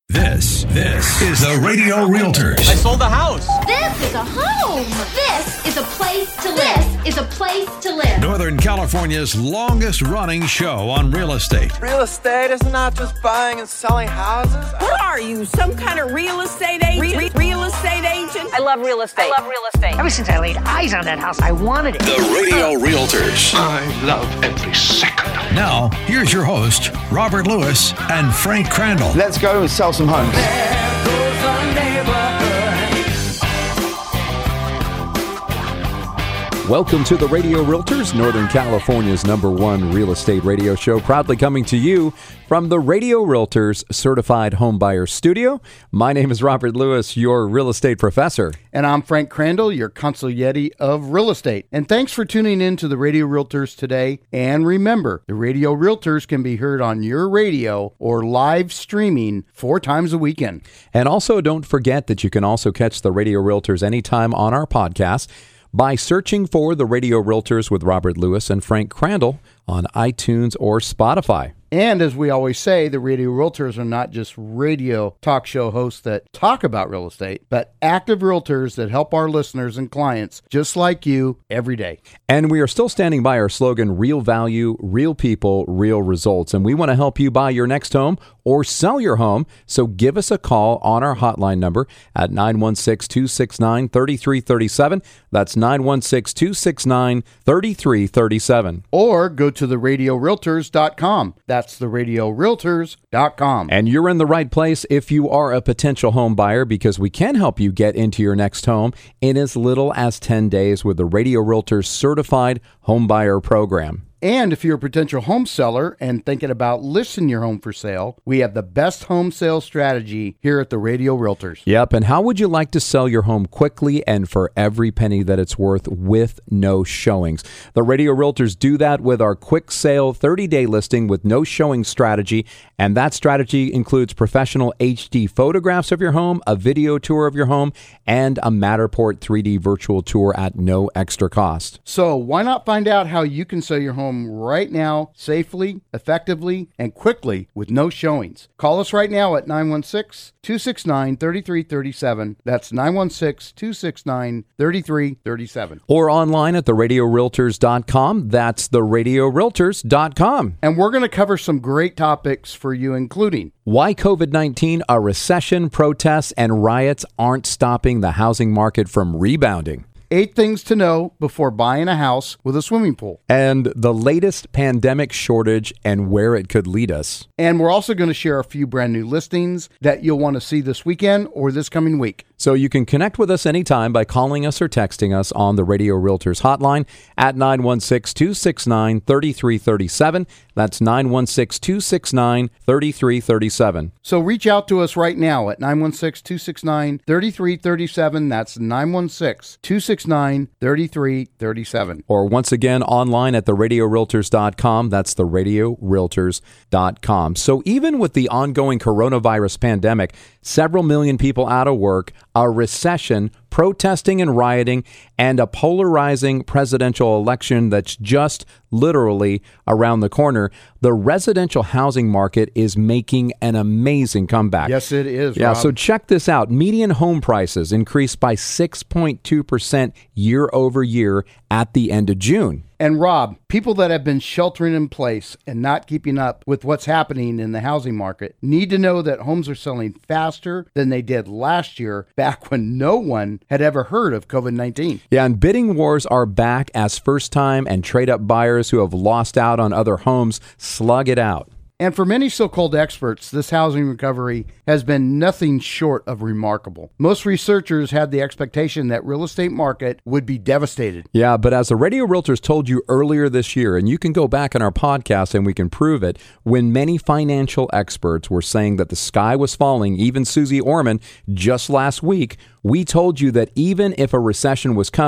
This is the Radio Realtors. I sold the house. This is a home. This is a place to live. This is a place to live. Northern California's longest running show on real estate. Real estate is not just buying and selling houses. What are you, some kind of real estate agent? Real estate agent? I love real estate. Ever since I laid eyes on that house, I wanted it. The Radio Realtors. I love every second. Now, here's your host, Robert Lewis and Frank Crandall. Let's go and sell some homes. Welcome to the Radio Realtors, Northern California's #1 real estate radio show, proudly coming to you from the Radio Realtors Certified Home Buyer Studio. My name is Robert Lewis, your real estate professor. And I'm Frank Crandall, your consigliere of real estate. And thanks for tuning in to the Radio Realtors today. And remember, the Radio Realtors can be heard on your radio or live streaming 4 times a weekend. And also, don't forget that you can also catch the Radio Realtors anytime on our podcast by searching for the Radio Realtors with Robert Lewis and Frank Crandall on iTunes or Spotify. And as we always say, the Radio Realtors are not just radio talk show hosts that talk about real estate, but active realtors that help our listeners and clients just like you every day. And we are still standing by our slogan, real value, real people, real results. And we want to help you buy your next home or sell your home. So give us a call on our hotline number at 916-269-3337. That's 916-269-3337. Or go to theradiorealtors.com. That's theradiorealtors.com. And you're in the right place if you are a potential home buyer, because we can help you get into your next home in as little as 10 days with the Radio Realtors Certified Home Buyer Program. And if you're a potential home seller and thinking about listing your home for sale, we have the best home sale strategy here at the Radio Realtors. Yep, and how would you like to sell your home quickly and for every penny that it's worth with no showings? The Radio Realtors do that with our quick sale 30-day listing with no showing strategy, and that strategy includes professional HD photographs of your home, a video tour of your home, and a Matterport 3D virtual tour at no extra cost. So why not find out how you can sell your home right now, safely, effectively, and quickly with no showings? Call us right now at 916-269-3337. That's 916-269-3337. Or online at theradiorealtors.com. That's theradiorealtors.com. And we're going to cover some great topics for you, including why COVID-19, a recession, protests, and riots aren't stopping the housing market from rebounding. 8 things to know before buying a house with a swimming pool. And the latest pandemic shortage and where it could lead us. And we're also going to share a few brand new listings that you'll want to see this weekend or this coming week. So you can connect with us anytime by calling us or texting us on the Radio Realtors hotline at 916-269-3337. That's 916-269-3337. So reach out to us right now at 916-269-3337. That's 916-269-3337. Or once again, online at theradiorealtors.com. That's theradiorealtors.com. So even with the ongoing coronavirus pandemic, several million people out of work, a recession, protesting and rioting, and a polarizing presidential election that's just literally around the corner, the residential housing market is making an amazing comeback. Yes, it is, Yeah, Rob. so check this out. Median home prices increased by 6.2% year over year at the end of June. And Rob, people that have been sheltering in place and not keeping up with what's happening in the housing market need to know that homes are selling faster than they did last year, back when no one had ever heard of COVID-19. Yeah, and bidding wars are back as first-time and trade-up buyers who have lost out on other homes slug it out. And for many so-called experts, this housing recovery has been nothing short of remarkable. Most researchers had the expectation that real estate market would be devastated. Yeah, but as the Radio Realtors told you earlier this year, and you can go back in our podcast and we can prove it, when many financial experts were saying that the sky was falling, even Susie Orman just last week, we told you that even if a recession was coming,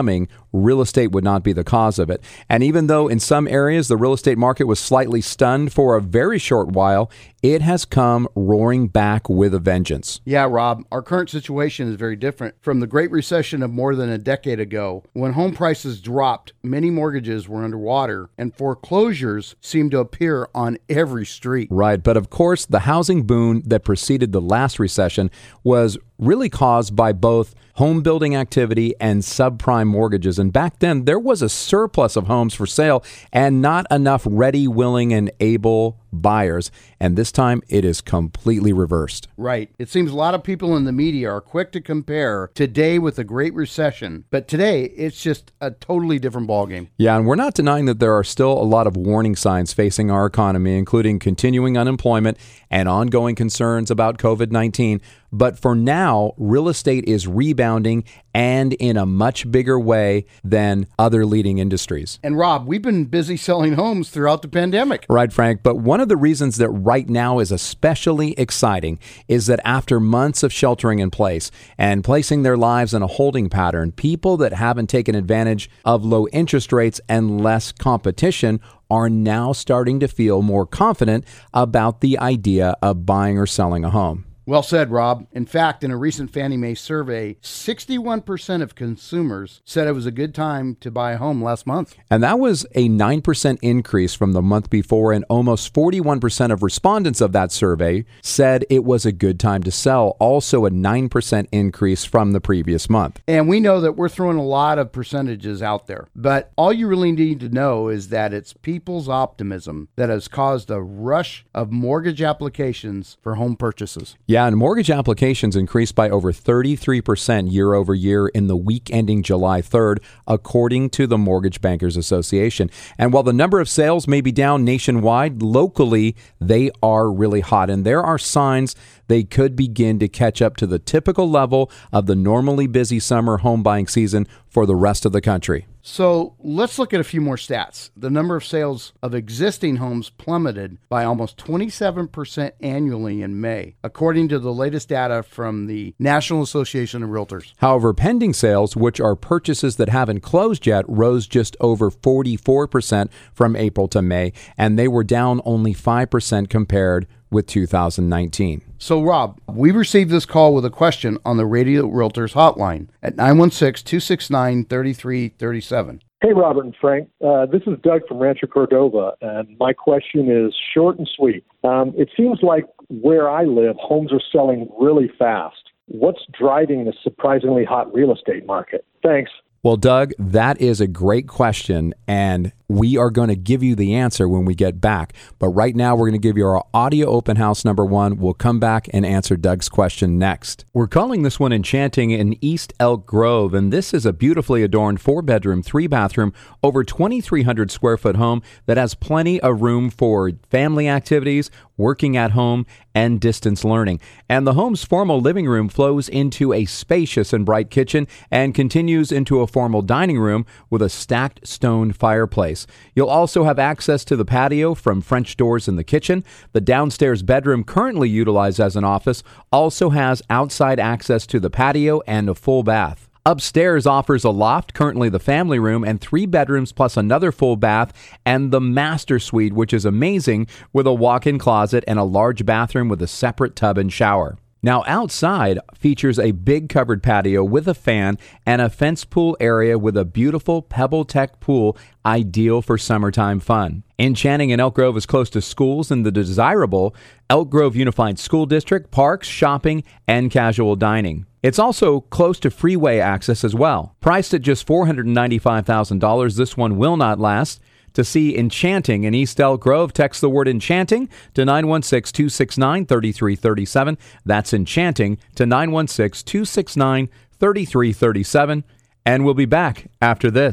real estate would not be the cause of it. And even though in some areas the real estate market was slightly stunned for a very short while, it has come roaring back with a vengeance. Yeah, Rob, our current situation is very different from the Great Recession of more than a decade ago. When home prices dropped, many mortgages were underwater and foreclosures seemed to appear on every street. Right, but of course, the housing boom that preceded the last recession was really caused by both home building activity and subprime mortgages. And back then, there was a surplus of homes for sale and not enough ready, willing, and able buyers. And this time, it is completely reversed. Right. It seems a lot of people in the media are quick to compare today with the Great Recession. But today, it's just a totally different ballgame. Yeah, and we're not denying that there are still a lot of warning signs facing our economy, including continuing unemployment and ongoing concerns about COVID-19. But for now, real estate is rebounding and in a much bigger way than other leading industries. And Rob, we've been busy selling homes throughout the pandemic. Right, Frank. But one of the reasons that right now is especially exciting is that after months of sheltering in place and placing their lives in a holding pattern, people that haven't taken advantage of low interest rates and less competition are now starting to feel more confident about the idea of buying or selling a home. Well said, Rob. In fact, in a recent Fannie Mae survey, 61% of consumers said it was a good time to buy a home last month. And that was a 9% increase from the month before, and almost 41% of respondents of that survey said it was a good time to sell, also a 9% increase from the previous month. And we know that we're throwing a lot of percentages out there, but all you really need to know is that it's people's optimism that has caused a rush of mortgage applications for home purchases. Yeah, and mortgage applications increased by over 33% year over year in the week ending July 3rd, according to the Mortgage Bankers Association. And while the number of sales may be down nationwide, locally, they are really hot. And there are signs they could begin to catch up to the typical level of the normally busy summer home buying season for the rest of the country. So let's look at a few more stats. The number of sales of existing homes plummeted by almost 27% annually in May, according to the latest data from the National Association of Realtors. However, pending sales, which are purchases that haven't closed yet, rose just over 44% from April to May, and they were down only 5% compared with 2019. So, Rob, we received this call with a question on the Radio Realtors hotline at 916-269-3337. Hey, Robert and Frank. This is Doug from Rancho Cordova, and my question is short and sweet. It seems like where I live, homes are selling really fast. What's driving the surprisingly hot real estate market? Thanks. Well, Doug, that is a great question, and we are going to give you the answer when we get back. But right now, we're going to give you our audio open house number one. We'll come back and answer Doug's question next. We're calling this one Enchanting in East Elk Grove, and this is a beautifully adorned 4-bedroom, 3-bathroom, over 2,300 square foot home that has plenty of room for family activities, working at home, and distance learning. And the home's formal living room flows into a spacious and bright kitchen and continues into a formal dining room with a stacked stone fireplace. You'll also have access to the patio from French doors in the kitchen. The downstairs bedroom, currently utilized as an office, also has outside access to the patio and a full bath. Upstairs offers a loft, currently the family room, and 3 bedrooms plus another full bath, and the master suite, which is amazing, with a walk-in closet and a large bathroom with a separate tub and shower. Now, outside features a big covered patio with a fan and a fenced pool area with a beautiful PebbleTech pool, ideal for summertime fun. Enchanting in Elk Grove is close to schools in the desirable Elk Grove Unified School District, parks, shopping, and casual dining. It's also close to freeway access as well. Priced at just $495,000, this one will not last. To see Enchanting in East Elk Grove, text the word Enchanting to 916-269-3337. That's Enchanting to 916-269-3337. And we'll be back after this.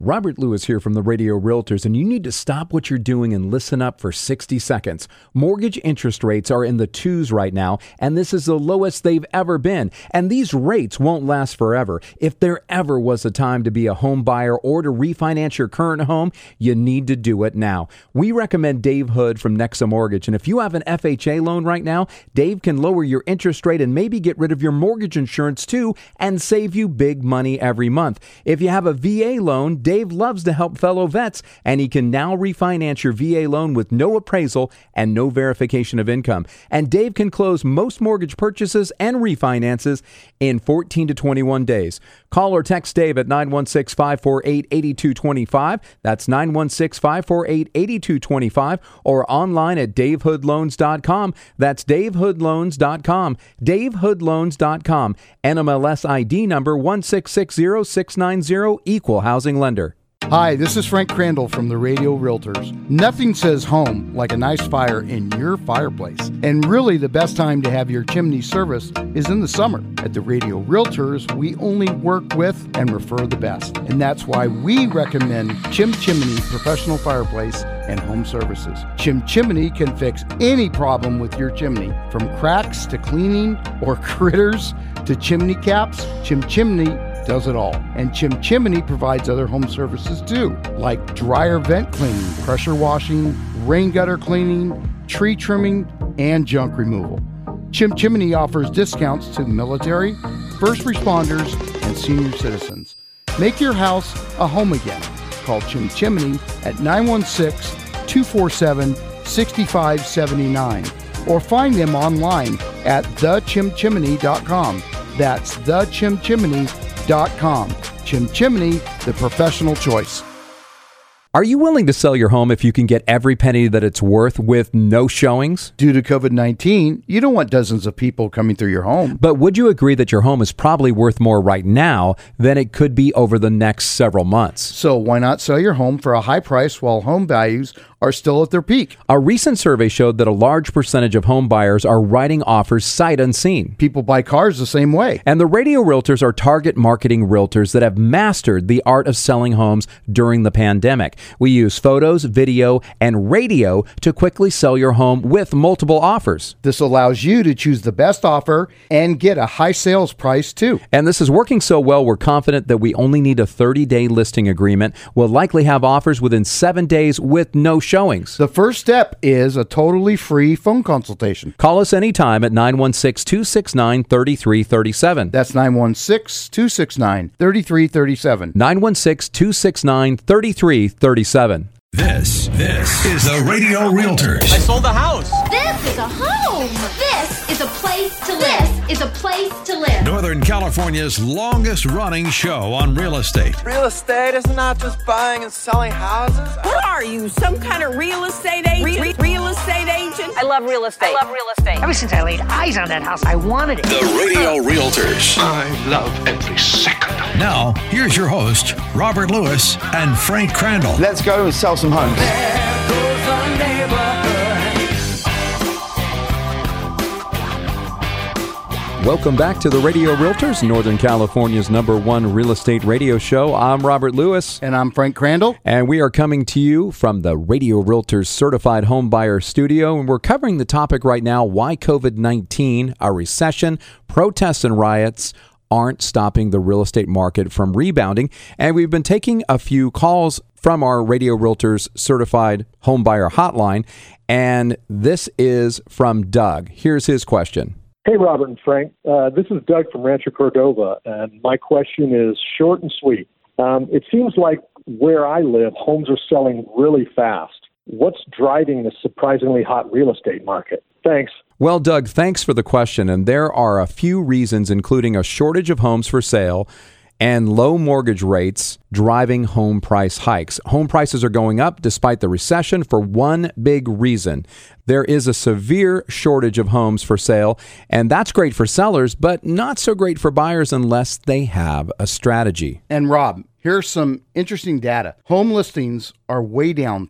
Robert Lewis here from the Radio Realtors, and you need to stop what you're doing and listen up for 60 seconds. Mortgage interest rates are in the 2s right now, and this is the lowest they've ever been. And these rates won't last forever. If there ever was a time to be a home buyer or to refinance your current home, you need to do it now. We recommend Dave Hood from Nexa Mortgage, and if you have an FHA loan right now, Dave can lower your interest rate and maybe get rid of your mortgage insurance too and save you big money every month. If you have a VA loan, Dave loves to help fellow vets, and he can now refinance your VA loan with no appraisal and no verification of income. And Dave can close most mortgage purchases and refinances in 14 to 21 days. Call or text Dave at 916-548-8225. That's 916-548-8225, or online at davehoodloans.com. That's davehoodloans.com. davehoodloans.com. NMLS ID number 1660690, equal housing lender. Hi, this is Frank Crandall from the Radio Realtors. Nothing says home like a nice fire in your fireplace. And really the best time to have your chimney serviced is in the summer. At the Radio Realtors, we only work with and refer the best. And that's why we recommend Chim Chimney Professional Fireplace and Home Services. Chim Chimney can fix any problem with your chimney, from cracks to cleaning or critters to chimney caps. Chim Chimney does it all. And Chim Chimney provides other home services too, like dryer vent cleaning, pressure washing, rain gutter cleaning, tree trimming, and junk removal. Chim Chimney offers discounts to the military, first responders, and senior citizens. Make your house a home again. Call Chim Chimney at 916-247-6579 or find them online at thechimchimney.com. That's thechimchimney.com. Chim Chimney, the professional choice. Are you willing to sell your home if you can get every penny that it's worth with no showings? Due to COVID-19, you don't want dozens of people coming through your home. But would you agree that your home is probably worth more right now than it could be over the next several months? So why not sell your home for a high price while home values are still at their peak? A recent survey showed that a large percentage of home buyers are writing offers sight unseen. People buy cars the same way. And the Radio Realtors are target marketing realtors that have mastered the art of selling homes during the pandemic. We use photos, video, and radio to quickly sell your home with multiple offers. This allows you to choose the best offer and get a high sales price too. And this is working so well, we're confident that we only need a 30-day listing agreement. We'll likely have offers within 7 days with no showings. The first step is a totally free phone consultation. Call us anytime at 916-269-3337. That's 916-269-3337. 916-269-3337. This is the Radio Realtors. I sold the house. This is a home. This is a place to live. This is a place to live. Northern California's longest running show on real estate. Real estate is not just buying and selling houses. What are you, some kind of real estate agent? Real estate agent? I love real estate. Ever since I laid eyes on that house, I wanted it. The Radio Realtors. I love every second. Now, here's your host, Robert Lewis and Frank Crandall. Let's go and sell some homes. Welcome back to the Radio Realtors, Northern California's #1 real estate radio show. I'm Robert Lewis. And I'm Frank Crandall. And we are coming to you from the Radio Realtors Certified Home Buyer Studio. And we're covering the topic right now, why COVID-19, a recession, protests, and riots aren't stopping the real estate market from rebounding. And we've been taking a few calls from our Radio Realtors Certified Home Buyer Hotline. And this is from Doug. Here's his question. Hey, Robert and Frank. This is Doug from Rancho Cordova, and my question is short and sweet. It seems like where I live, homes are selling really fast. What's driving the surprisingly hot real estate market? Thanks. Well, Doug, thanks for the question. And there are a few reasons, including a shortage of homes for sale and low mortgage rates driving home price hikes. Home prices are going up despite the recession for one big reason. There is a severe shortage of homes for sale, and that's great for sellers, but not so great for buyers unless they have a strategy. And Rob, Here's some interesting data. Home listings are way down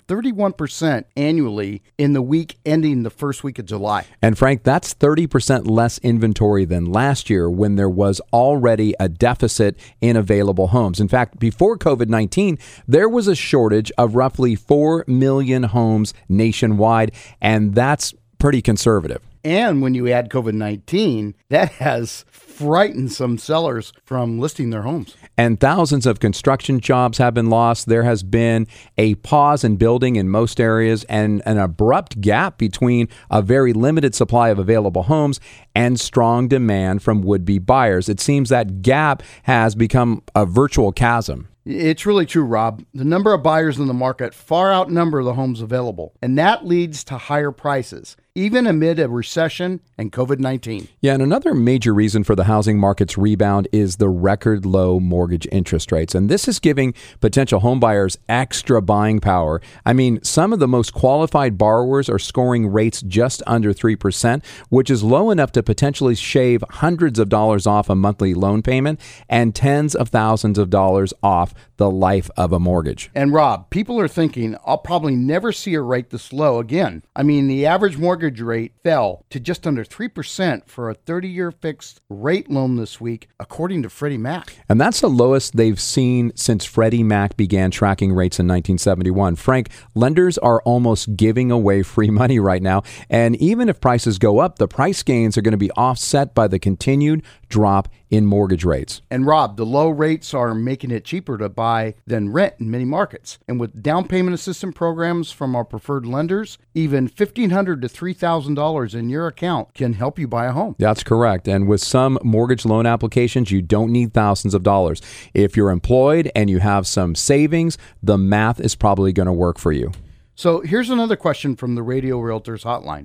31% annually in the week ending the first week of July. And Frank, that's 30% less inventory than last year when there was already a deficit in available homes. In fact, before COVID-19, there was a shortage of roughly 4 million homes nationwide, and that's pretty conservative. And when you add COVID-19, that has frightened some sellers from listing their homes. And thousands of construction jobs have been lost. There has been a pause in building in most areas and an abrupt gap between a very limited supply of available homes and strong demand from would-be buyers. It seems that gap has become a virtual chasm. It's really true, Rob. The number of buyers in the market far outnumber the homes available, and that leads to higher prices, even amid a recession and COVID-19. Yeah, and another major reason for the housing market's rebound is the record low mortgage interest rates. And this is giving potential home buyers extra buying power. I mean, some of the most qualified borrowers are scoring rates just under 3%, which is low enough to potentially shave hundreds of dollars off a monthly loan payment and tens of thousands of dollars off the life of a mortgage. And Rob, people are thinking, I'll probably never see a rate this low again. I mean, the average mortgage rate fell to just under 3% for a 30-year fixed rate loan this week, according to Freddie Mac. And that's the lowest they've seen since Freddie Mac began tracking rates in 1971. Frank, lenders are almost giving away free money right now. And even if prices go up, the price gains are going to be offset by the continued drop in mortgage rates. And Rob, the low rates are making it cheaper to buy than rent in many markets. And with down payment assistance programs from our preferred lenders, even $1,500 to $3,000 in your account can help you buy a home. That's correct. And with some mortgage loan applications, you don't need thousands of dollars. If you're employed and you have some savings, the math is probably going to work for you. So here's another question from the Radio Realtors hotline.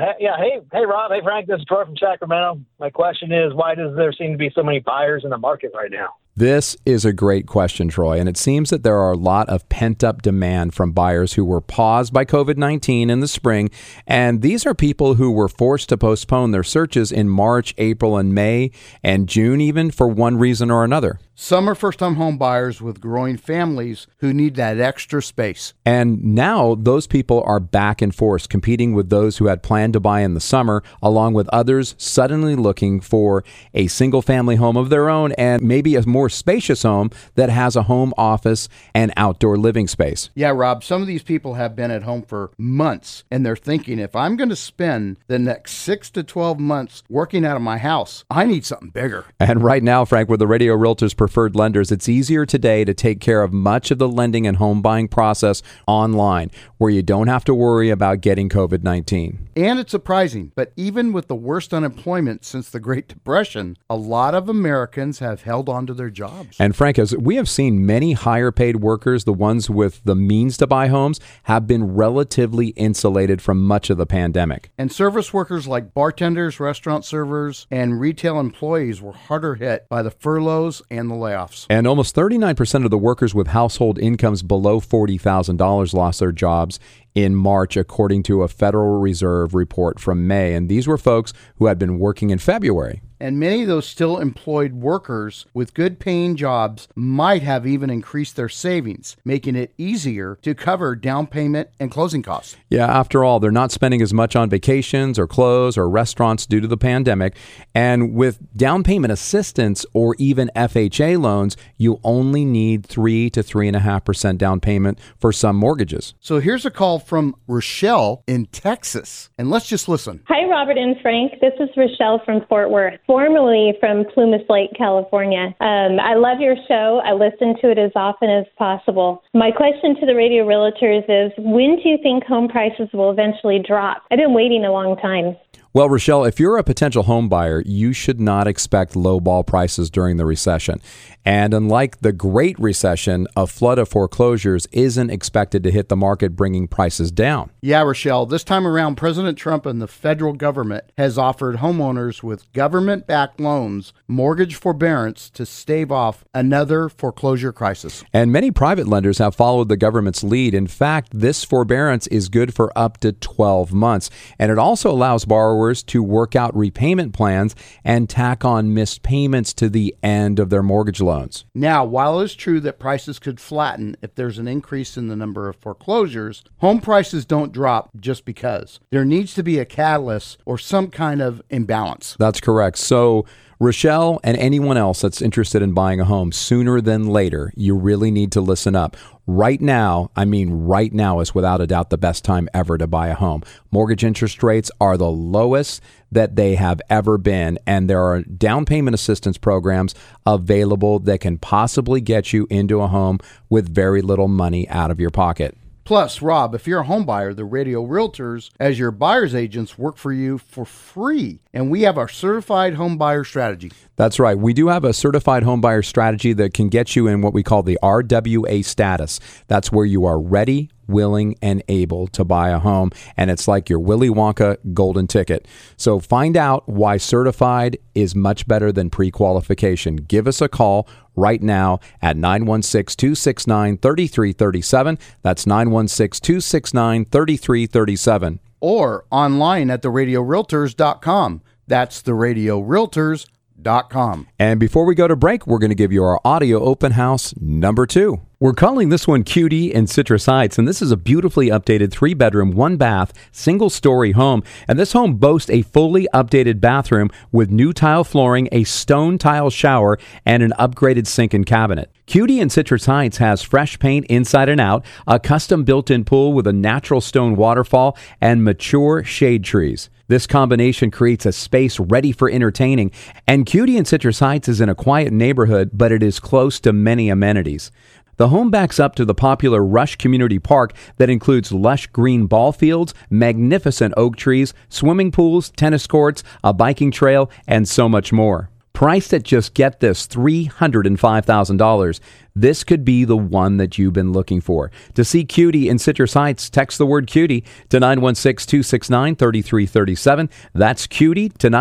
Hey, Rob. Hey, Frank. This is Troy from Sacramento. My question is, why does there seem to be so many buyers in the market right now? This is a great question, Troy, and it seems that there are a lot of pent-up demand from buyers who were paused by COVID-19 in the spring, and these are people who were forced to postpone their searches in March, April, and May, and June even, for one reason or another. Some are first-time home buyers with growing families who need that extra space. And now those people are back in force, competing with those who had planned to buy in the summer, along with others suddenly looking for a single-family home of their own and maybe a more spacious home that has a home office and outdoor living space. Yeah, Rob, some of these people have been at home for months, and they're thinking, if I'm going to spend the next 6 to 12 months working out of my house, I need something bigger. And right now, Frank, with the Radio Realtors Preferred Lenders, it's easier today to take care of much of the lending and home buying process online, where you don't have to worry about getting COVID-19. And it's surprising, but even with the worst unemployment since the Great Depression, a lot of Americans have held on to their jobs. And Frank, as we have seen, many higher paid workers, the ones with the means to buy homes, have been relatively insulated from much of the pandemic. And service workers like bartenders, restaurant servers, and retail employees were harder hit by the furloughs and the layoffs. And almost 39% of the workers with household incomes below $40,000 lost their jobs in March, according to a Federal Reserve report from May. And these were folks who had been working in February. And many of those still employed workers with good paying jobs might have even increased their savings, making it easier to cover down payment and closing costs. Yeah, after all, they're not spending as much on vacations or clothes or restaurants due to the pandemic. And with down payment assistance or even FHA loans, you only need 3 to 3.5% down payment for some mortgages. So here's a call from Rochelle in Texas. And let's just listen. Hi, Robert and Frank. This is Rochelle from Fort Worth, formerly from Plumas Lake, California. I love your show. I listen to it as often as possible. My question to the Radio Realtors is, when do you think home prices will eventually drop? I've been waiting a long time. Well, Rochelle, if you're a potential home buyer, you should not expect lowball prices during the recession. And unlike the Great Recession, a flood of foreclosures isn't expected to hit the market, bringing prices down. Yeah, Rochelle, this time around, President Trump and the federal government has offered homeowners with government-backed loans mortgage forbearance to stave off another foreclosure crisis. And many private lenders have followed the government's lead. In fact, this forbearance is good for up to 12 months. And it also allows borrowers borrowers to work out repayment plans and tack on missed payments to the end of their mortgage loans. Now, while it's true that prices could flatten if there's an increase in the number of foreclosures, home prices don't drop just because. There needs to be a catalyst or some kind of imbalance. That's correct. So, Rochelle and anyone else that's interested in buying a home, sooner than later, you really need to listen up. Right now, I mean right now, is without a doubt the best time ever to buy a home. Mortgage interest rates are the lowest that they have ever been, and there are down payment assistance programs available that can possibly get you into a home with very little money out of your pocket. Plus, Rob, if you're a home buyer, the Radio Realtors, as your buyer's agents, work for you for free. And we have our certified home buyer strategy. That's right. We do have a certified home buyer strategy that can get you in what we call the RWA status. That's where you are ready, willing, and able to buy a home. And it's like your Willy Wonka golden ticket. So find out why certified is much better than pre-qualification. Give us a call right now at 916-269-3337. That's 916-269-3337. Or online at theradiorealtors.com. That's theradiorealtors.com. And before we go to break, we're going to give you our audio open house number 2. We're calling this one Cutie in Citrus Heights, and this is a beautifully updated 3-bedroom, 1-bath, single-story home. And this home boasts a fully updated bathroom with new tile flooring, a stone tile shower, and an upgraded sink and cabinet. Cutie in Citrus Heights has fresh paint inside and out, a custom built-in pool with a natural stone waterfall, and mature shade trees. This combination creates a space ready for entertaining, and Cutie in Citrus Heights is in a quiet neighborhood, but it is close to many amenities. The home backs up to the popular Rush Community Park that includes lush green ball fields, magnificent oak trees, swimming pools, tennis courts, a biking trail, and so much more. Priced at just, get this, $305,000. This could be the one that you've been looking for. To see Cutie in Citrus Heights, text the word Cutie to 916-269-3337. That's Cutie to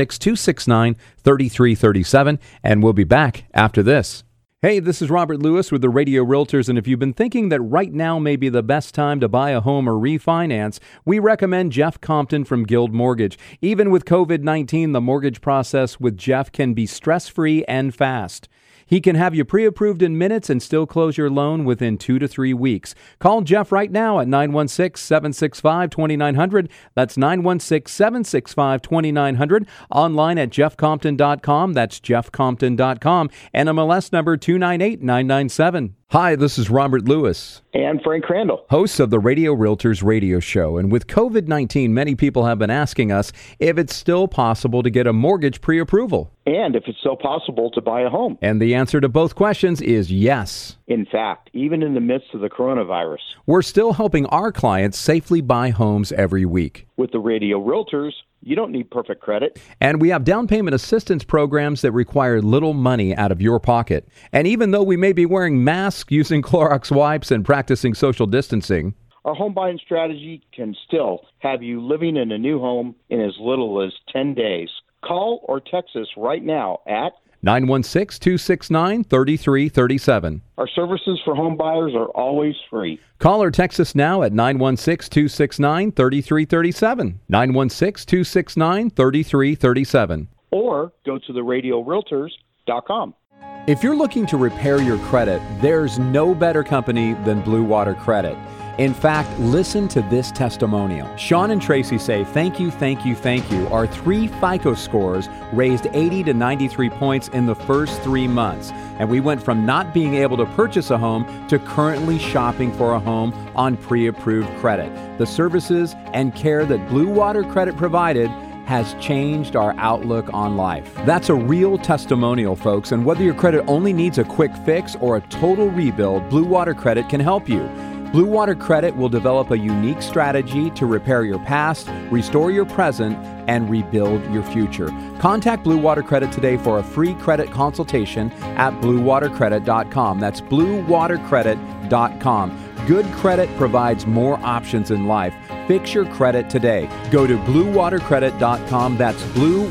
916-269-3337. And we'll be back after this. Hey, this is Robert Lewis with the Radio Realtors, and if you've been thinking that right now may be the best time to buy a home or refinance, we recommend Jeff Compton from Guild Mortgage. Even with COVID-19, the mortgage process with Jeff can be stress-free and fast. He can have you pre-approved in minutes and still close your loan within 2 to 3 weeks. Call Jeff right now at 916-765-2900. That's 916-765-2900. Online at jeffcompton.com. That's jeffcompton.com. And MLS number 298997. Hi, this is Robert Lewis. And Frank Crandall, hosts of the Radio Realtors radio show. And with COVID-19, many people have been asking us if it's still possible to get a mortgage pre-approval. And if it's still possible to buy a home. And the answer to both questions is yes. In fact, even in the midst of the coronavirus, we're still helping our clients safely buy homes every week. With the Radio Realtors, you don't need perfect credit. And we have down payment assistance programs that require little money out of your pocket. And even though we may be wearing masks, using Clorox wipes, and practicing social distancing, our home buying strategy can still have you living in a new home in as little as 10 days. Call or text us right now at 916-269-3337. Our services for home buyers are always free. Call or text us now at 916-269-3337. 916-269-3337. Or go to theradiorealtors.com. If you're looking to repair your credit, there's no better company than Blue Water Credit. In fact, listen to this testimonial. Sean and Tracy say, thank you, thank you, thank you. Our 3 FICO scores raised 80 to 93 points in the first 3 months. And we went from not being able to purchase a home to currently shopping for a home on pre-approved credit. The services and care that Blue Water Credit provided has changed our outlook on life. That's a real testimonial, folks. And whether your credit only needs a quick fix or a total rebuild, Blue Water Credit can help you. Blue Water Credit will develop a unique strategy to repair your past, restore your present, and rebuild your future. Contact Blue Water Credit today for a free credit consultation at bluewatercredit.com. That's bluewatercredit.com. Good credit provides more options in life. Fix your credit today. Go to bluewatercredit.com. That's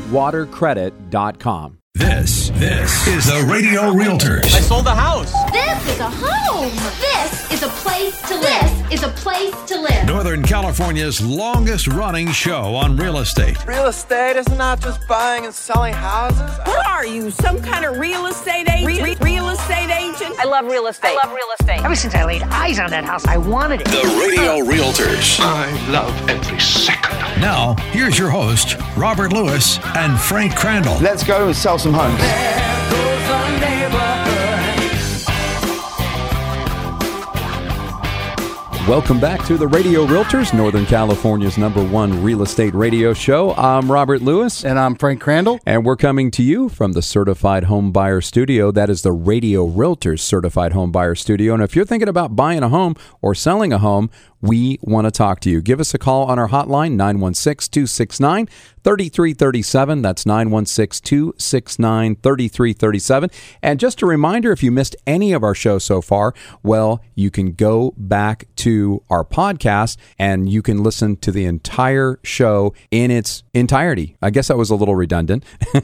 bluewatercredit.com. This is the Radio Realtors. I sold the house. This This is a home. This is a place to live. This is a place to live. Northern California's longest running show on real estate. Real estate is not just buying and selling houses. What are you, some kind of real estate agent? Real estate agent? I love real estate. Ever since I laid eyes on that house, I wanted it. The Radio Realtors. I love every second. Now, here's your host, Robert Lewis and Frank Crandall. Let's go and sell some homes. Welcome back to the Radio Realtors, Northern California's #1 real estate radio show. I'm Robert Lewis. And I'm Frank Crandall. And we're coming to you from the Certified Home Buyer Studio. That is the Radio Realtors Certified Home Buyer Studio. And if you're thinking about buying a home or selling a home, we want to talk to you. Give us a call on our hotline, 916-269-3337. That's 916-269-3337. And just a reminder, if you missed any of our show so far, well, you can go back to our podcast and you can listen to the entire show in its entirety. I guess that was a little redundant.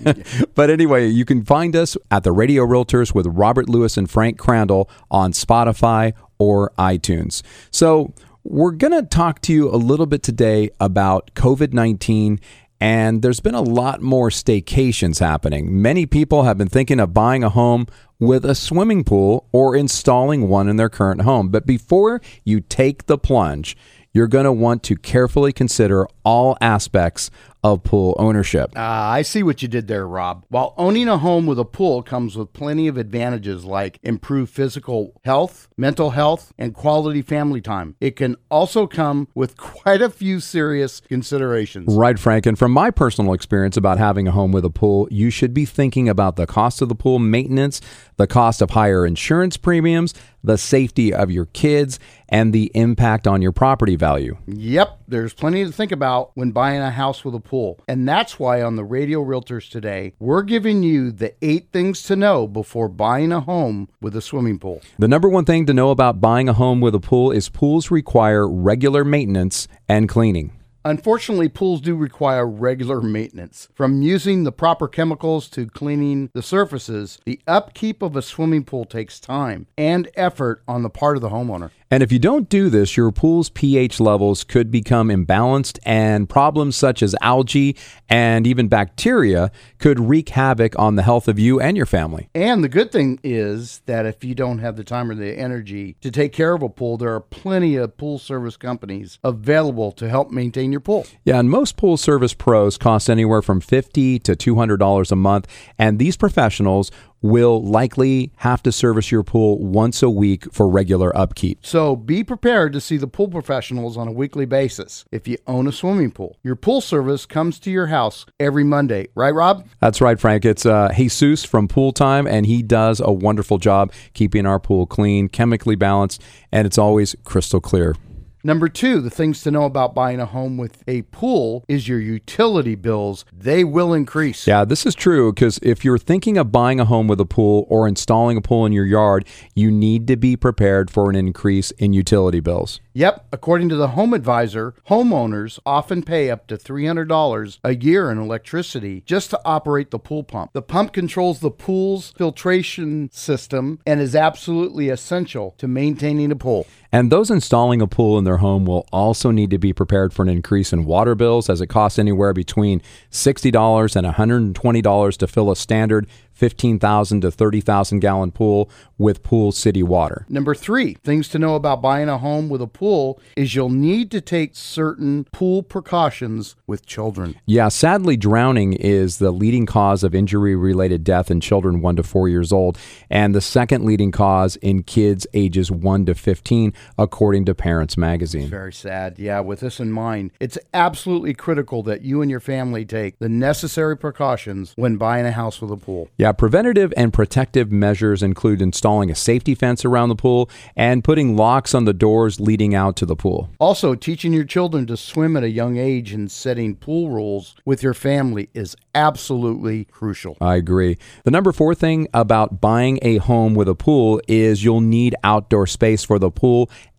But anyway, you can find us at the Radio Realtors with Robert Lewis and Frank Crandall on Spotify or iTunes. So we're going to talk to you a little bit today about COVID-19, and there's been a lot more staycations happening. Many people have been thinking of buying a home with a swimming pool or installing one in their current home. But before you take the plunge, you're going to want to carefully consider all aspects of pool ownership. I see what you did there, Rob. While owning a home with a pool comes with plenty of advantages like improved physical health, mental health, and quality family time, it can also come with quite a few serious considerations. Right, Frank. And from my personal experience about having a home with a pool, you should be thinking about the cost of the pool maintenance, the cost of higher insurance premiums, the safety of your kids, and the impact on your property value. Yep, there's plenty to think about when buying a house with a pool. And that's why on the Radio Realtors today, we're giving you the 8 things to know before buying a home with a swimming pool. The #1 thing to know about buying a home with a pool is pools require regular maintenance and cleaning. Unfortunately, pools do require regular maintenance. From using the proper chemicals to cleaning the surfaces, the upkeep of a swimming pool takes time and effort on the part of the homeowner. And if you don't do this, your pool's pH levels could become imbalanced, and problems such as algae and even bacteria could wreak havoc on the health of you and your family. And the good thing is that if you don't have the time or the energy to take care of a pool, there are plenty of pool service companies available to help maintain your pool. Yeah, and most pool service pros cost anywhere from $50 to $200 a month, and these professionals will likely have to service your pool once a week for regular upkeep. So be prepared to see the pool professionals on a weekly basis. If you own a swimming pool, your pool service comes to your house every Monday. Right, Rob? That's right, Frank. It's Jesus from Pool Time, and he does a wonderful job keeping our pool clean, chemically balanced, and it's always crystal clear. Number 2, the things to know about buying a home with a pool is your utility bills. They will increase. Yeah, this is true because if you're thinking of buying a home with a pool or installing a pool in your yard, you need to be prepared for an increase in utility bills. Yep, according to the Home Advisor, homeowners often pay up to $300 a year in electricity just to operate the pool pump. The pump controls the pool's filtration system and is absolutely essential to maintaining a pool. And those installing a pool in their home will also need to be prepared for an increase in water bills, as it costs anywhere between $60 and $120 to fill a standard 15,000 to 30,000 gallon pool with Pool City water. Number 3, things to know about buying a home with a pool is you'll need to take certain pool precautions with children. Yeah, sadly, drowning is the leading cause of injury-related death in children 1 to 4 years old, and the second leading cause in kids ages 1 to 15, according to Parents Magazine. Very sad. Yeah, with this in mind, it's absolutely critical that you and your family take the necessary precautions when buying a house with a pool. Yeah, preventative and protective measures include installing a safety fence around the pool and putting locks on the doors leading out to the pool. Also, teaching your children to swim at a young age and setting pool rules with your family is absolutely crucial. I agree. The number 4 thing about buying a home with a pool is you'll need outdoor space for the pool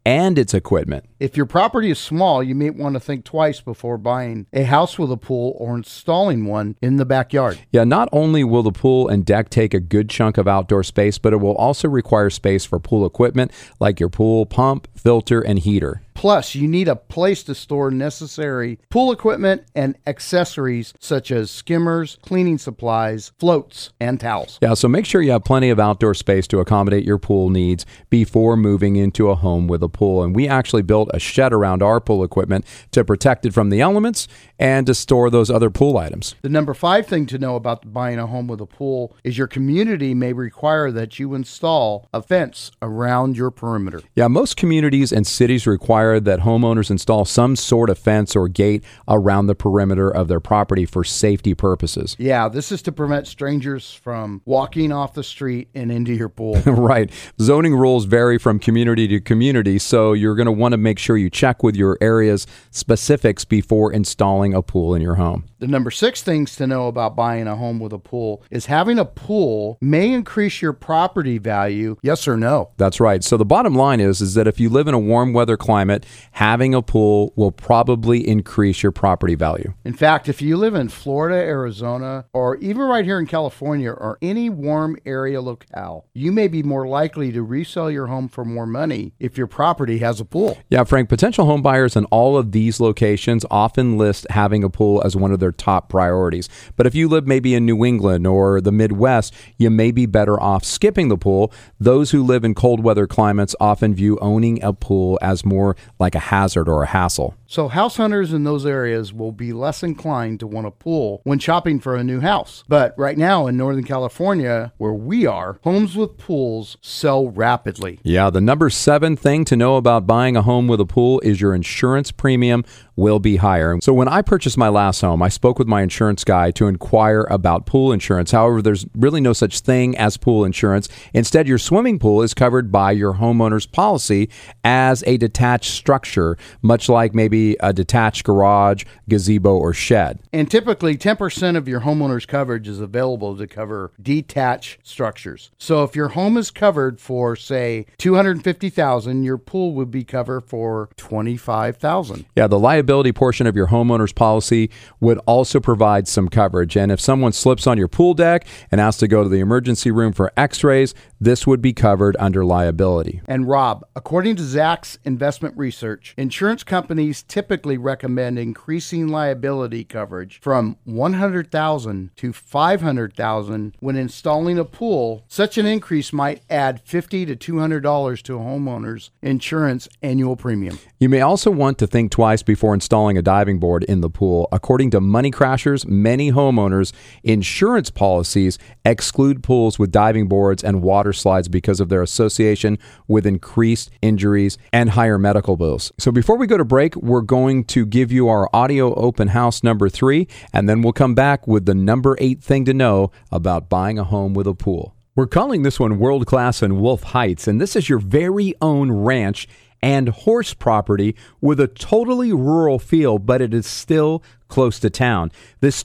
and its equipment. If your property is small, you may want to think twice before buying a house with a pool or installing one in the backyard. Yeah, not only will the pool and deck take a good chunk of outdoor space, but it will also require space for pool equipment like your pool pump, filter, and heater. Plus, you need a place to store necessary pool equipment and accessories such as skimmers, cleaning supplies, floats, and towels. Yeah, so make sure you have plenty of outdoor space to accommodate your pool needs before moving into a home with a pool. And we actually built a shed around our pool equipment to protect it from the elements and to store those other pool items. The number 5 thing to know about buying a home with a pool is your community may require that you install a fence around your perimeter. Yeah, most communities and cities require that homeowners install some sort of fence or gate around the perimeter of their property for safety purposes. Yeah, this is to prevent strangers from walking off the street and into your pool. Right. Zoning rules vary from community to community, so you're going to want to make sure you check with your area's specifics before installing a pool in your home. The number 6 things to know about buying a home with a pool is having a pool may increase your property value, yes or no. That's right. So the bottom line is that if you live in a warm weather climate, having a pool will probably increase your property value. In fact, if you live in Florida, Arizona, or even right here in California or any warm area locale, you may be more likely to resell your home for more money if your property has a pool. Yeah, Frank, potential home buyers in all of these locations often list having a pool as one of their top priorities. But if you live maybe in New England or the Midwest, you may be better off skipping the pool. Those who live in cold weather climates often view owning a pool as more like a hazard or a hassle. So house hunters in those areas will be less inclined to want a pool when shopping for a new house. But right now in Northern California, where we are, homes with pools sell rapidly. Yeah, the number 7 thing to know about buying a home with a pool is your insurance premium will be higher. So when I purchased my last home, I spoke with my insurance guy to inquire about pool insurance. However, there's really no such thing as pool insurance. Instead, your swimming pool is covered by your homeowner's policy as a detached structure, much like maybe a detached garage, gazebo, or shed. And typically 10% of your homeowner's coverage is available to cover detached structures. So if your home is covered for, say, $250,000, your pool would be covered for $25,000. Yeah, the liability portion of your homeowner's policy would also provide some coverage. And if someone slips on your pool deck and has to go to the emergency room for x-rays, this would be covered under liability. And Rob, according to Zacks Investment Research, insurance companies typically recommend increasing liability coverage from $100,000 to $500,000 when installing a pool. Such an increase might add $50 to $200 to a homeowner's insurance annual premium. You may also want to think twice before installing a diving board in the pool. According to Money Crashers, many homeowners' insurance policies exclude pools with diving boards and water slides because of their association with increased injuries and higher medical bills. So before we go to break, we're going to give you our audio open house number 3, and then we'll come back with the number 8 thing to know about buying a home with a pool. We're calling this one World Class in Wolf Heights, and this is your very own ranch and horse property with a totally rural feel, but it is still close to town. This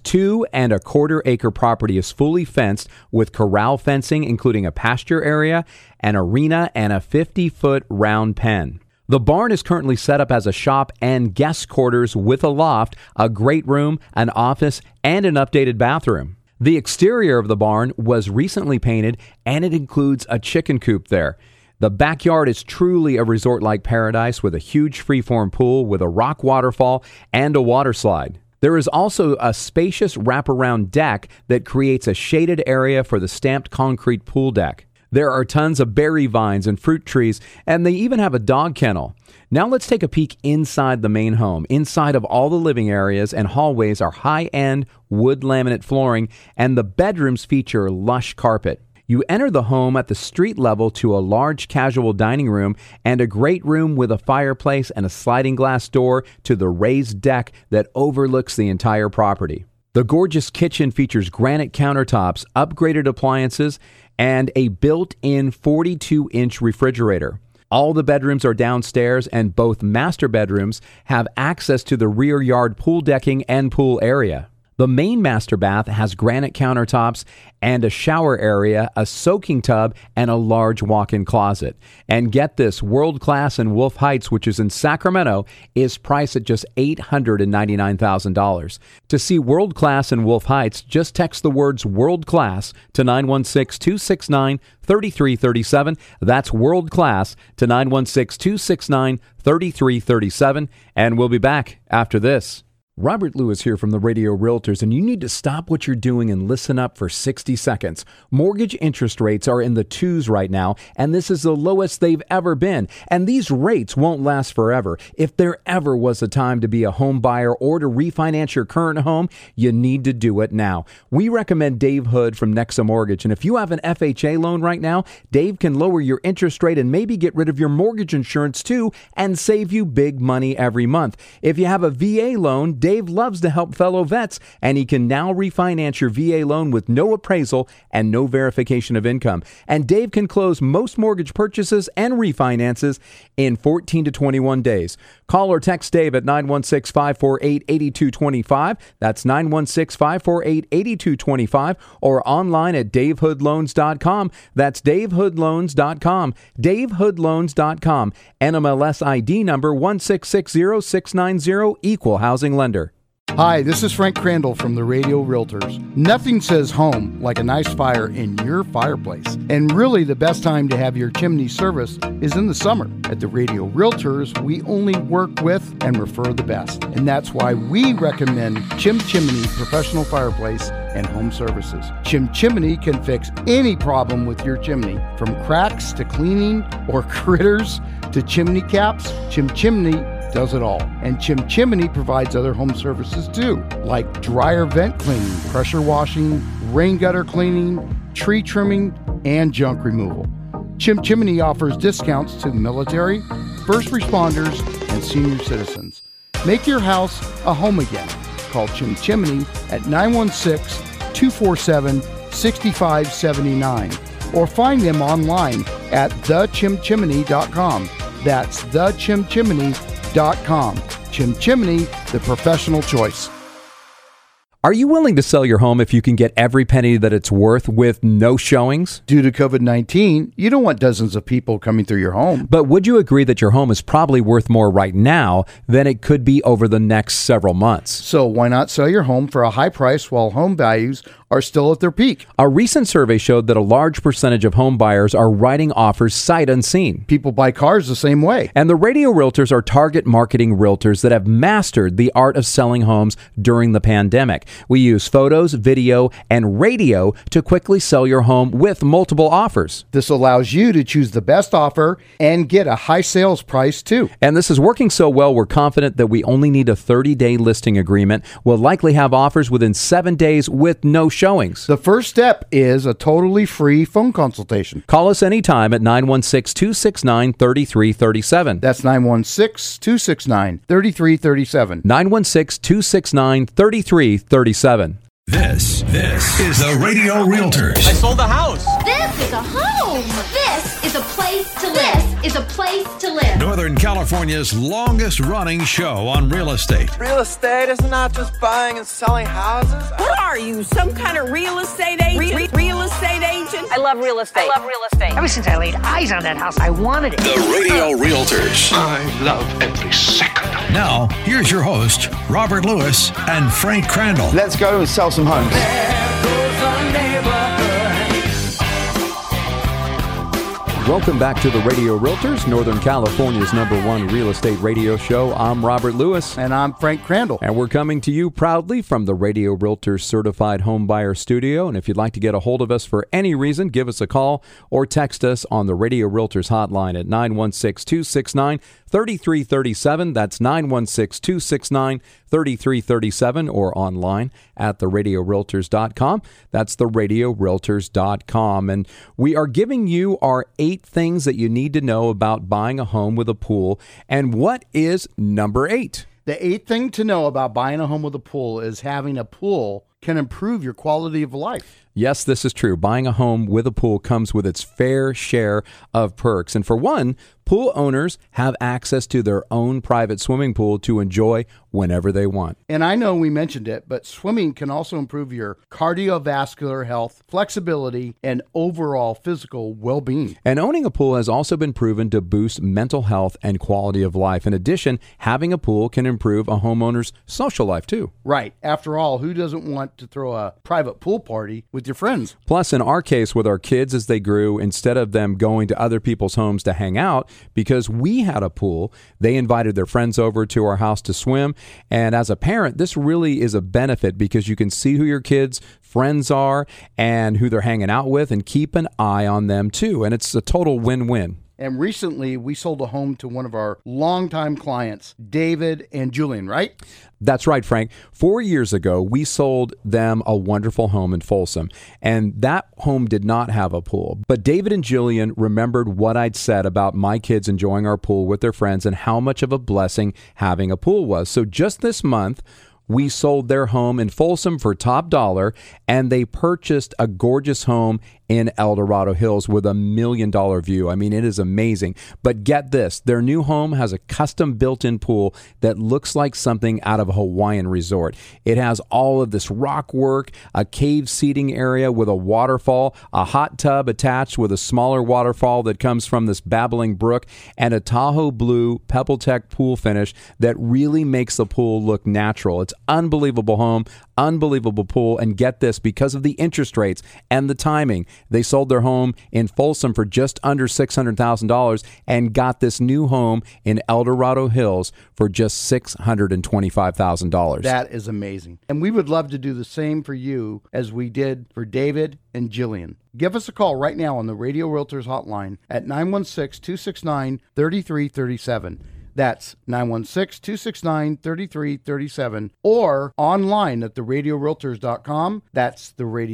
2¼ acre property is fully fenced with corral fencing, including a pasture area, an arena, and a 50-foot round pen. The barn is currently set up as a shop and guest quarters with a loft, a great room, an office, and an updated bathroom. The exterior of the barn was recently painted, and it includes a chicken coop there. The backyard is truly a resort-like paradise with a huge freeform pool with a rock waterfall and a water slide. There is also a spacious wraparound deck that creates a shaded area for the stamped concrete pool deck. There are tons of berry vines and fruit trees, and they even have a dog kennel. Now let's take a peek inside the main home. Inside of all the living areas and hallways are high-end wood laminate flooring, and the bedrooms feature lush carpet. You enter the home at the street level to a large casual dining room and a great room with a fireplace and a sliding glass door to the raised deck that overlooks the entire property. The gorgeous kitchen features granite countertops, upgraded appliances, and a built-in 42-inch refrigerator. All the bedrooms are downstairs, and both master bedrooms have access to the rear yard pool decking and pool area. The main master bath has granite countertops and a shower area, a soaking tub, and a large walk-in closet. And get this, World Class in Wolf Heights, which is in Sacramento, is priced at just $899,000. To see World Class in Wolf Heights, just text the words World Class to 916-269-3337. That's World Class to 916-269-3337. And we'll be back after this. Robert Lewis here from the Radio Realtors, and you need to stop what you're doing and listen up for 60 seconds. Mortgage interest rates are in the 2s right now, and this is the lowest they've ever been. And these rates won't last forever. If there ever was a time to be a home buyer or to refinance your current home, you need to do it now. We recommend Dave Hood from Nexa Mortgage, and if you have an FHA loan right now, Dave can lower your interest rate and maybe get rid of your mortgage insurance too and save you big money every month. If you have a VA loan, Dave loves to help fellow vets, and he can now refinance your VA loan with no appraisal and no verification of income. And Dave can close most mortgage purchases and refinances in 14 to 21 days. Call or text Dave at 916-548-8225. That's 916-548-8225, or online at davehoodloans.com. That's davehoodloans.com. davehoodloans.com. NMLS ID number 1660690, equal housing lender. Hi, this is Frank Crandall from the Radio Realtors. Nothing says home like a nice fire in your fireplace. And really the best time to have your chimney serviced is in the summer. At the Radio Realtors, we only work with and refer the best. And that's why we recommend Chim Chimney Professional Fireplace and Home Services. Chim Chimney can fix any problem with your chimney, from cracks to cleaning or critters to chimney caps. Chim Chimney does it all. And Chim Chimney provides other home services too, like dryer vent cleaning, pressure washing, rain gutter cleaning, tree trimming, and junk removal. Chim Chimney offers discounts to military, first responders, and senior citizens. Make your house a home again. Call Chim Chimney at 916-247-6579 or find them online at thechimchimney.com. That's thechimchimney.com. Chim Chimney, the professional choice. Are you willing to sell your home if you can get every penny that it's worth with no showings? Due to COVID-19, you don't want dozens of people coming through your home. But would you agree that your home is probably worth more right now than it could be over the next several months? So why not sell your home for a high price while home values are still at their peak? A recent survey showed that a large percentage of home buyers are writing offers sight unseen. People buy cars the same way. And the Radio Realtors are target marketing realtors that have mastered the art of selling homes during the pandemic. We use photos, video, and radio to quickly sell your home with multiple offers. This allows you to choose the best offer and get a high sales price too. And this is working so well, we're confident that we only need a 30-day listing agreement. We'll likely have offers within 7 days with no showings. The first step is a totally free phone consultation. Call us anytime at 916-269-3337. That's 916-269-3337. 916-269-3337. This is the Radio Realtors. I sold the house. This is a home. This is a place to live. This is a place to live. Northern California's longest running show on real estate. Real estate is not just buying and selling houses. What are you, some kind of real estate agent? Real estate agent? I love real estate. Ever since I laid eyes on that house, I wanted it. The Radio Realtors. I love every second. Now, here's your host, Robert Lewis and Frank Crandall. Let's go and sell some homes. Welcome back to the Radio Realtors, Northern California's #1 real estate radio show. I'm Robert Lewis. And I'm Frank Crandall. And we're coming to you proudly from the Radio Realtors Certified Home Buyer Studio. And if you'd like to get a hold of us for any reason, give us a call or text us on the Radio Realtors hotline at 916-269-3337. That's 916-269-3337, or online at theradiorealtors.com. That's theradiorealtors.com. And we are giving you our 8 things that you need to know about buying a home with a pool. And what is number 8? The 8th thing to know about buying a home with a pool is having a pool can improve your quality of life. Yes, this is true. Buying a home with a pool comes with its fair share of perks. And for one, pool owners have access to their own private swimming pool to enjoy whenever they want. And I know we mentioned it, but swimming can also improve your cardiovascular health, flexibility, and overall physical well-being. And owning a pool has also been proven to boost mental health and quality of life. In addition, having a pool can improve a homeowner's social life too. Right. After all, who doesn't want to throw a private pool party with your friends? Plus, in our case with our kids as they grew, instead of them going to other people's homes to hang out, because we had a pool, they invited their friends over to our house to swim. And as a parent, this really is a benefit because you can see who your kids' friends are and who they're hanging out with and keep an eye on them too. And it's a total win-win. And recently, we sold a home to one of our longtime clients, David and Julian, right? That's right, Frank. 4 years ago, we sold them a wonderful home in Folsom, and that home did not have a pool. But David and Jillian remembered what I'd said about my kids enjoying our pool with their friends and how much of a blessing having a pool was. So just this month, we sold their home in Folsom for top dollar, and they purchased a gorgeous home in El Dorado Hills with $1 million view. I mean, it is amazing. But get this, their new home has a custom built-in pool that looks like something out of a Hawaiian resort. It has all of this rock work, a cave seating area with a waterfall, a hot tub attached with a smaller waterfall that comes from this babbling brook, and a Tahoe blue PebbleTec pool finish that really makes the pool look natural. It's unbelievable home, unbelievable pool, and get this, because of the interest rates and the timing, they sold their home in Folsom for just under $600,000 and got this new home in El Dorado Hills for just $625,000. That is amazing. And we would love to do the same for you as we did for David and Jillian. Give us a call right now on the Radio Realtors hotline at 916-269-3337. That's 916-269-3337, or online at theradiorealtors.com. That's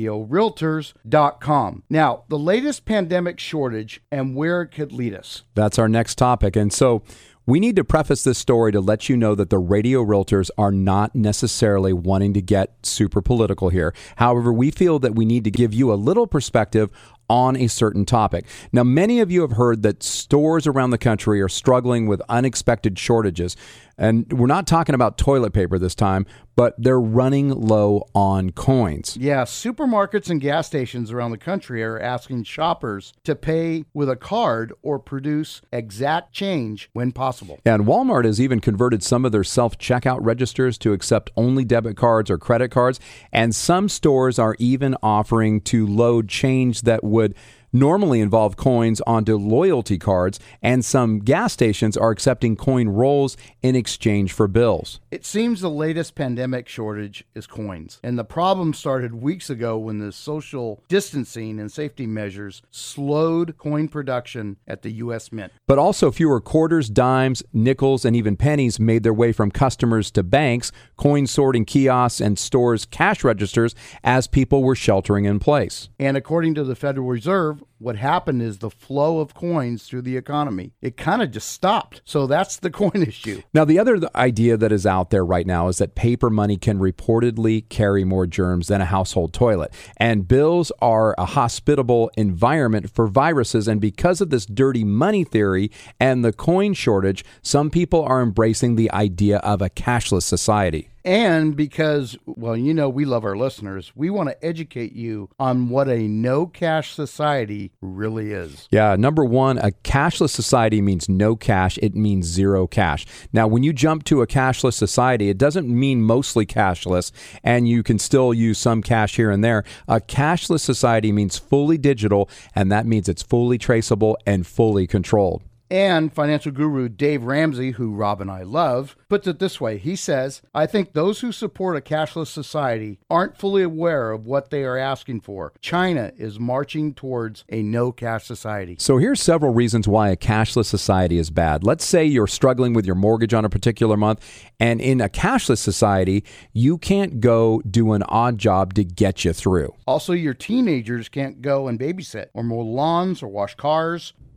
theradiorealtors.com. Now, the latest pandemic shortage and where it could lead us. That's our next topic. And so we need to preface this story to let you know that the Radio Realtors are not necessarily wanting to get super political here. However, we feel that we need to give you a little perspective on a certain topic. Now, many of you have heard that stores around the country are struggling with unexpected shortages. And we're not talking about toilet paper this time, but they're running low on coins. Yeah, supermarkets and gas stations around the country are asking shoppers to pay with a card or produce exact change when possible. And Walmart has even converted some of their self-checkout registers to accept only debit cards or credit cards. And some stores are even offering to load change that would normally involve coins onto loyalty cards, and some gas stations are accepting coin rolls in exchange for bills. It seems the latest pandemic shortage is coins, and the problem started weeks ago when the social distancing and safety measures slowed coin production at the U.S. Mint. But also fewer quarters, dimes, nickels, and even pennies made their way from customers to banks, coin sorting kiosks, and stores' cash registers as people were sheltering in place. And according to the Federal Reserve, what happened is the flow of coins through the economy, it kind of just stopped. So that's the coin issue. Now, the other idea that is out there right now is that paper money can reportedly carry more germs than a household toilet. And bills are a hospitable environment for viruses. And because of this dirty money theory and the coin shortage, some people are embracing the idea of a cashless society. And because, well, you know, we love our listeners, we want to educate you on what a no cash society really is. Yeah, number one, a cashless society means no cash. It means zero cash. Now, when you jump to a cashless society, it doesn't mean mostly cashless, and you can still use some cash here and there. A cashless society means fully digital, and that means it's fully traceable and fully controlled. And financial guru Dave Ramsey, who Rob and I love, puts it this way. He says, I think those who support a cashless society aren't fully aware of what they are asking for. China is marching towards a no-cash society. So here's several reasons why a cashless society is bad. Let's say you're struggling with your mortgage on a particular month, and in a cashless society, you can't go do an odd job to get you through. Also, your teenagers can't go and babysit or mow lawns or wash cars.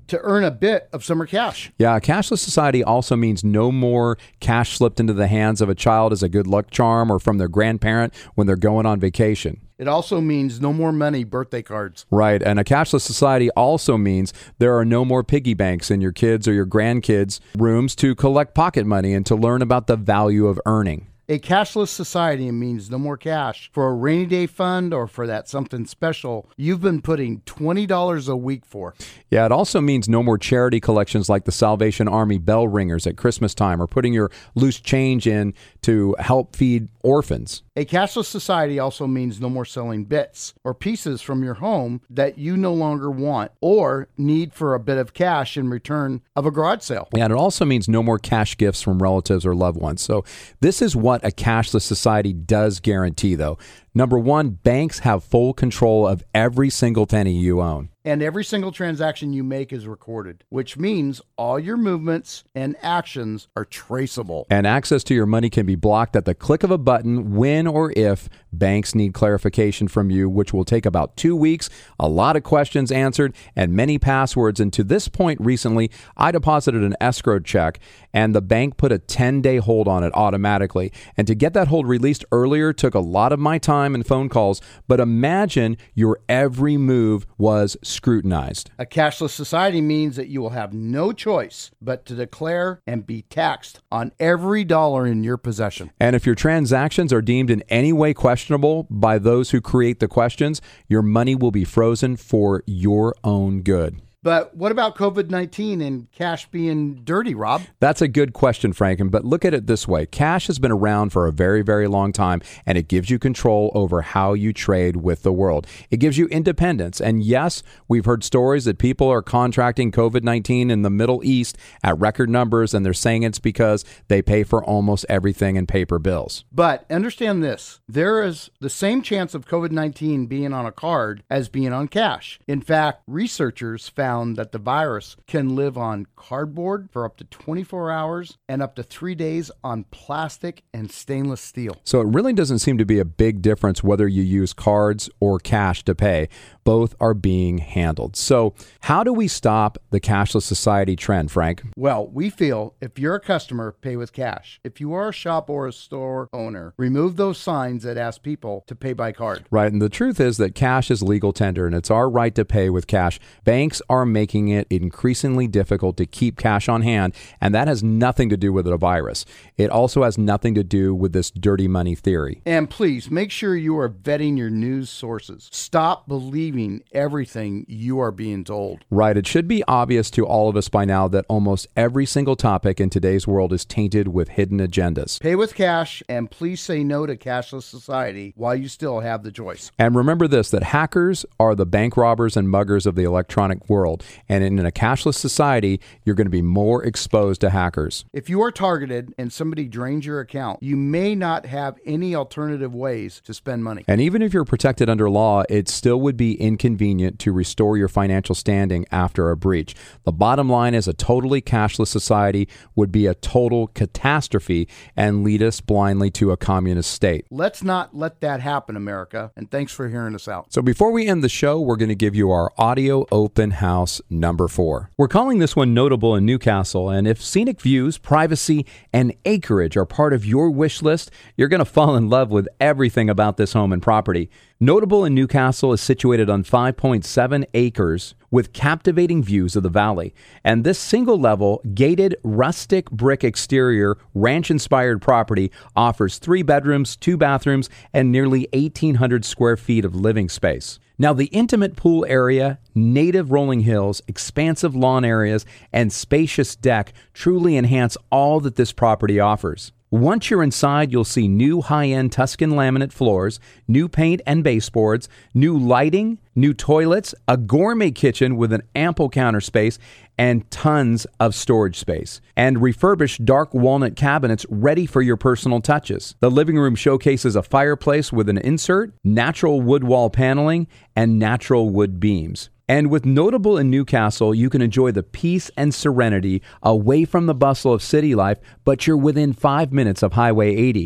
to earn a bit of summer cash. Yeah, a cashless society also means no more cash slipped into the hands of a child as a good luck charm or from their grandparent when they're going on vacation. It also means no more money birthday cards. Right, and a cashless society also means there are no more piggy banks in your kids' or your grandkids' rooms to collect pocket money and to learn about the value of earning. A cashless society means no more cash for a rainy day fund or for that something special you've been putting $20 a week for. Yeah, it also means no more charity collections like the Salvation Army bell ringers at Christmas time or putting your loose change in to help feed orphans. A cashless society also means no more selling bits or pieces from your home that you no longer want or need for a bit of cash in return of a garage sale. Yeah, and it also means no more cash gifts from relatives or loved ones. So this is what a cashless society does guarantee, though. Number one, banks have full control of every single penny you own. And every single transaction you make is recorded, which means all your movements and actions are traceable. And access to your money can be blocked at the click of a button when or if banks need clarification from you, which will take about 2 weeks, a lot of questions answered, and many passwords. And to this point recently, I deposited an escrow check, and the bank put a 10-day hold on it automatically. And to get that hold released earlier took a lot of my time and phone calls, but imagine your every move was scrutinized. A cashless society means that you will have no choice but to declare and be taxed on every dollar in your possession. And if your transactions are deemed in any way questionable by those who create the questions, your money will be frozen for your own good. But what about COVID-19 and cash being dirty, Rob? That's a good question, Franken, but look at it this way. Cash has been around for a very, very long time, and it gives you control over how you trade with the world. It gives you independence. And yes, we've heard stories that people are contracting COVID-19 in the Middle East at record numbers, and they're saying it's because they pay for almost everything in paper bills. But understand this, there is the same chance of COVID-19 being on a card as being on cash. In fact, researchers found that the virus can live on cardboard for up to 24 hours and up to 3 days on plastic and stainless steel. So it really doesn't seem to be a big difference whether you use cards or cash to pay. Both are being handled. So how do we stop the cashless society trend, Frank? Well, we feel if you're a customer, pay with cash. If you are a shop or a store owner, remove those signs that ask people to pay by card. Right, and the truth is that cash is legal tender and it's our right to pay with cash. Banks are making it increasingly difficult to keep cash on hand, and that has nothing to do with a virus. It also has nothing to do with this dirty money theory. And please make sure you are vetting your news sources. Stop believing everything you are being told. Right, it should be obvious to all of us by now that almost every single topic in today's world is tainted with hidden agendas. Pay with cash, and please say no to cashless society while you still have the choice. And remember this, that hackers are the bank robbers and muggers of the electronic world. And in a cashless society, you're going to be more exposed to hackers. If you are targeted and somebody drains your account, you may not have any alternative ways to spend money. And even if you're protected under law, it still would be inconvenient to restore your financial standing after a breach. The bottom line is a totally cashless society would be a total catastrophe and lead us blindly to a communist state. Let's not let that happen, America. And thanks for hearing us out. So before we end the show, we're going to give you our audio open house number 4. We're calling this one Notable in Newcastle, and if scenic views, privacy, and acreage are part of your wish list, you're going to fall in love with everything about this home and property. Notable in Newcastle is situated on 5.7 acres with captivating views of the valley. And this single-level, gated, rustic brick exterior, ranch-inspired property offers 3 bedrooms, 2 bathrooms, and nearly 1,800 square feet of living space. Now, the intimate pool area, native rolling hills, expansive lawn areas, and spacious deck truly enhance all that this property offers. Once you're inside, you'll see new high-end Tuscan laminate floors, new paint and baseboards, new lighting, new toilets, a gourmet kitchen with an ample counter space, and tons of storage space, and refurbished dark walnut cabinets ready for your personal touches. The living room showcases a fireplace with an insert, natural wood wall paneling, and natural wood beams. And with Notable in Newcastle, you can enjoy the peace and serenity away from the bustle of city life, but you're within 5 minutes of Highway 80.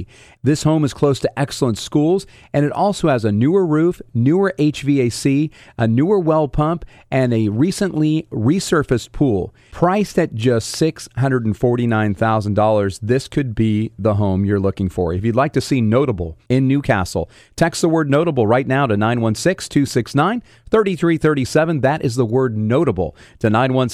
This home is close to excellent schools, and it also has a newer roof, newer HVAC, a newer well pump, and a recently resurfaced pool. Priced at just $649,000, this could be the home you're looking for. If you'd like to see Notable in Newcastle, text the word Notable right now to 916-269-3337. That is the word Notable to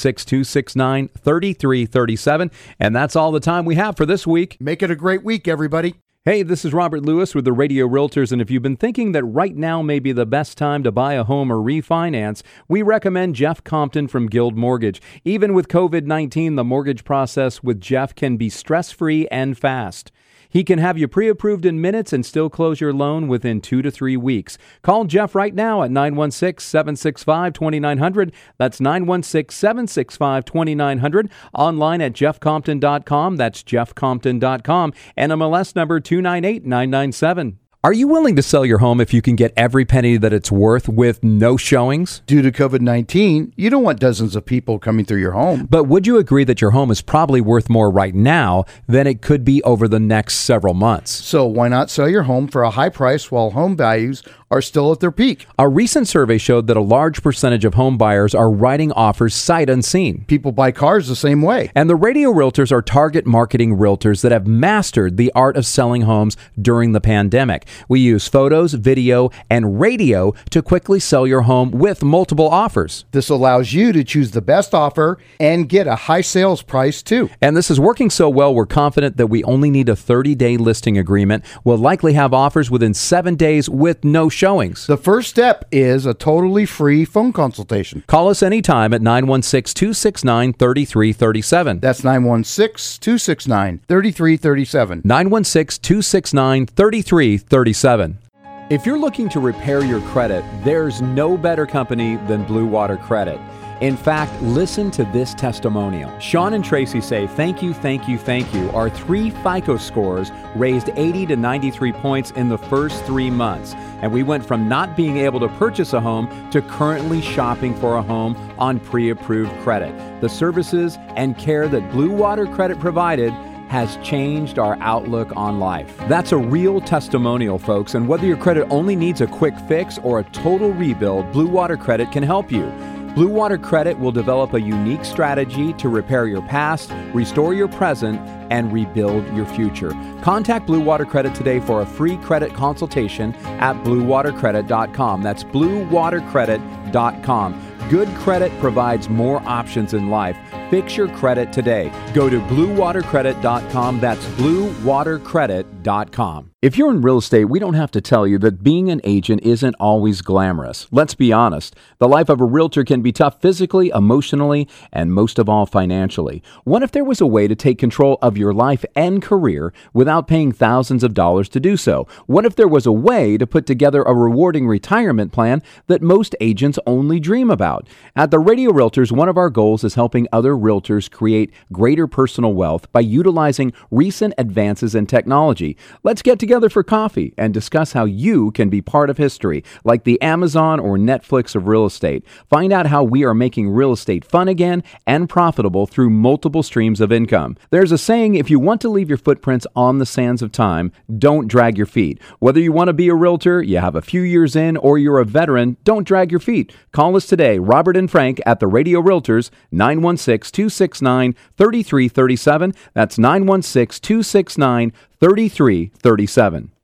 916-269-3337. And that's all the time we have for this week. Make it a great week, everybody. Hey, this is Robert Lewis with the Radio Realtors, and if you've been thinking that right now may be the best time to buy a home or refinance, we recommend Jeff Compton from Guild Mortgage. Even with COVID-19, the mortgage process with Jeff can be stress-free and fast. He can have you pre-approved in minutes and still close your loan within 2 to 3 weeks. Call Jeff right now at 916-765-2900. That's 916-765-2900. Online at jeffcompton.com. That's jeffcompton.com. And MLS number 298997. Are you willing to sell your home if you can get every penny that it's worth with no showings? Due to COVID-19, you don't want dozens of people coming through your home. But would you agree that your home is probably worth more right now than it could be over the next several months? So why not sell your home for a high price while home values are still at their peak? A recent survey showed that a large percentage of home buyers are writing offers sight unseen. People buy cars the same way. And the Radio Realtors are target marketing realtors that have mastered the art of selling homes during the pandemic. We use photos, video, and radio to quickly sell your home with multiple offers. This allows you to choose the best offer and get a high sales price too. And this is working so well, we're confident that we only need a 30-day listing agreement. We'll likely have offers within 7 days with no showings. The first step is a totally free phone consultation. Call us anytime at 916-269-3337. That's 916-269-3337. 916-269-3337. If you're looking to repair your credit, there's no better company than Blue Water Credit. In fact, listen to this testimonial. Sean and Tracy say, thank you, thank you, thank you. Our 3 FICO scores raised 80 to 93 points in the first 3 months. And we went from not being able to purchase a home to currently shopping for a home on pre-approved credit. The services and care that Blue Water Credit provided has changed our outlook on life. That's a real testimonial, folks, and whether your credit only needs a quick fix or a total rebuild, Blue Water Credit can help you. Blue Water Credit will develop a unique strategy to repair your past, restore your present, and rebuild your future. Contact Blue Water Credit today for a free credit consultation at bluewatercredit.com. That's bluewatercredit.com. Good credit provides more options in life. Fix your credit today. Go to bluewatercredit.com. That's bluewatercredit.com. If you're in real estate, we don't have to tell you that being an agent isn't always glamorous. Let's be honest. The life of a realtor can be tough physically, emotionally, and most of all financially. What if there was a way to take control of your life and career without paying thousands of dollars to do so? What if there was a way to put together a rewarding retirement plan that most agents only dream about? At the Radio Realtors, one of our goals is helping other realtors create greater personal wealth by utilizing recent advances in technology. Let's get together for coffee and discuss how you can be part of history, like the Amazon or Netflix of real estate. Find out how we are making real estate fun again and profitable through multiple streams of income. There's a saying, if you want to leave your footprints on the sands of time, don't drag your feet. Whether you want to be a realtor, you have a few years in, or you're a veteran, don't drag your feet. Call us today, Robert and Frank at the Radio Realtors, 916-269-3337. That's 916-269-3337.